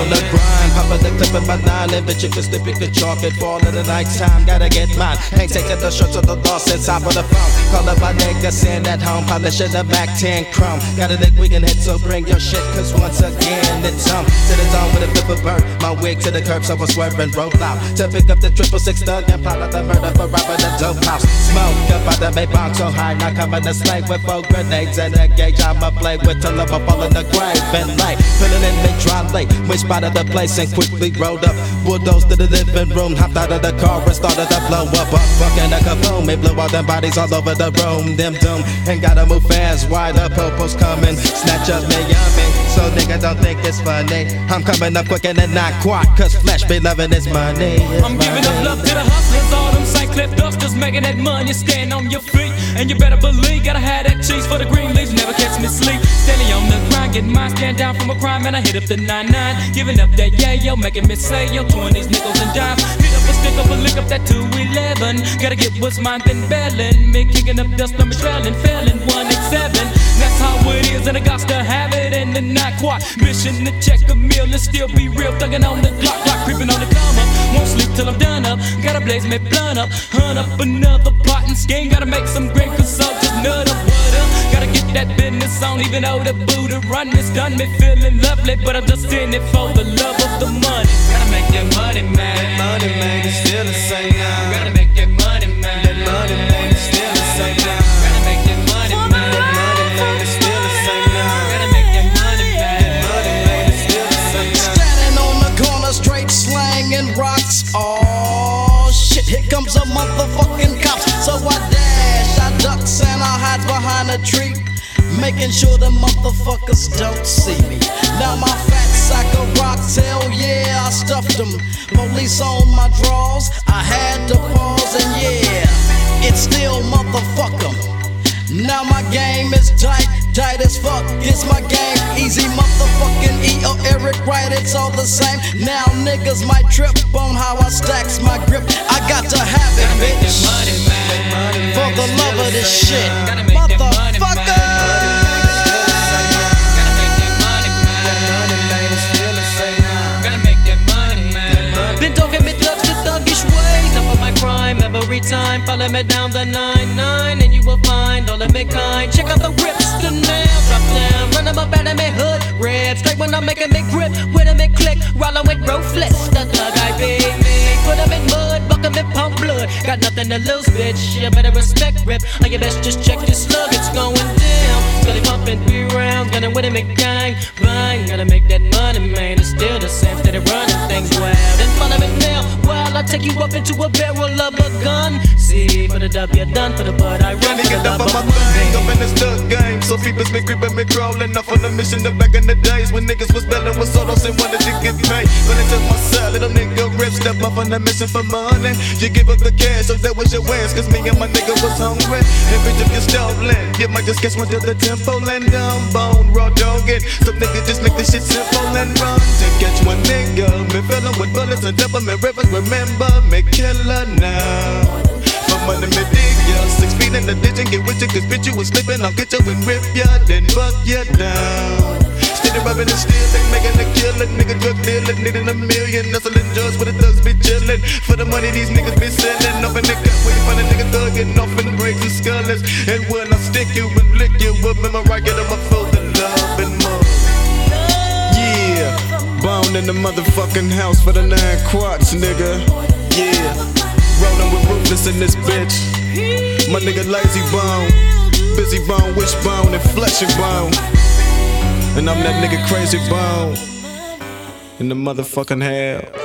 on the grind, poppin' the clip in my 9, and bitch you can slip, you can chalk it. Fall in the night time, gotta get mine. Ain't taking the shirts of the lost inside for the phone. Call up my nigga, send at home, polishing the back 10 chrome. Got a dick we can hit, so bring your shit, cause once again it's on. To the zone with a flip of bird, my wig to the curb, so I swerve and roll out. To pick up the 666 thug and plot out the murder for robbing the dope house. Smoke up out the Maybach so high, now coming to slay with 4 grenades and a gauge. I'ma play with till I fall in the grave and lay. Filling in mid dry late, we spotted the place and quickly rolled up. Bulldozed to the living room, hopped out of the car and started to blow up. Fucking a kaboom, it blew all them bodies all over the room. Them doom, and gotta move fast, why the popo's coming. Snatch up me yummy, so nigga don't think it's funny. I'm coming up quick and not quite, cause flesh be loving his money. I'm giving up love to the hustlers, all them St. Cliff dusters, making that money, stand on your feet. And you better believe, gotta have that cheese for the green leaves, never catch me sleep. Steady on the grind, getting mine, stand down from a crime, and I hit up the 99. Giving up that yeah, yo, making me say, yo, 20s, nickels and dimes. Hit up a stick up a lick up that 211. Gotta get what's mine, then bailing. Me kicking up dust, I'm trailing, failing 187. That's how it is, and I got to have it, and then not quite. Mission to check a meal and still be real, thugging on the clock, creeping on the come up. Won't sleep till I'm done up. Gotta blaze me blunt up, hunt up another pot and skin. Gotta make some great consult, just nut up, what up. Gotta get that business on, even though the Buddha run is done. Me feeling lovely, but I'm just in it for the love of the money. Gotta make that money, man. That money, man, it's still the same now. Gotta make that money, man. That money, man, it's still the same now. Gotta make that money, man. That money, man, it's still the same now. Gotta make that money, man. That money, man, it's still the same now. Standing on the corner, straight slanging rocks. Oh shit, here comes a motherfucking cops. So I dash, I ducks and I hide behind a tree, making sure the motherfuckers don't see me. Now my fat sack of rocks, hell yeah, I stuffed them. Police on my drawers, I had to pause and yeah, it's still motherfucker. Now my game is tight, tight as fuck. It's my game, easy motherfucking E or Eric Wright, it's all the same. Now niggas might trip on how I stacks my grip. I got to have it, bitch, for the love of this shit, motherfucker. Every time, follow me down the 99, and you will find all of me kind. Check out the rips, the nail, drop down, run them up out of me hood, rip straight when I'm making me grip, with them and click, rollin' with ruthless. The thug I be me, put them in mud, buck them in pump blood. Got nothing to lose, bitch. You better respect rip, or you best just check your slug. It's going down, steady pumping 3 rounds, gunning with him and gang bang. Gotta make that money, man. It's still the same, steady running things wild. Then follow me now, while I take you up into a barrel of a gun. See, for the W, done for the bud, I run for the love of money. Up in this thug game, so people's been creeping, me crawling off on the mission. The back in the days when niggas was belling with solos and wanted to get paid. When they took my side, little nigga rip, step up on the mission for money. You give up the cash, so that was your wins, cause me and my nigga was hungry. And bitch, if you're stolen, you might just catch one to the temple and down bone, raw dogging. Some niggas just make this shit simple and run to catch one nigga. Me fillin' with bullets and double me rivers, remember me killer now. Money me dig ya, 6 feet in the ditch and get with you, cause bitch you was slipping, I'll get you and rip ya, then buck ya down. Steady rubbing and still ain't making a killing, nigga drug dealer, needing $1 million, hustling drugs where the thugs be chillin'. For the money these niggas be selling, off in the gut where you find a nigga thuggin' off in the breaks and skullers. And when I stick you and lick you up, remember I get them up for the love and more. Yeah, bound in the motherfucking house for the 9 quarts, nigga. Yeah. Rollin' with Ruthless in this bitch. My nigga Lazy Bone, Busy Bone, Wishbone, and Flesh and Bone. And I'm that nigga Crazy Bone in the motherfucking hell.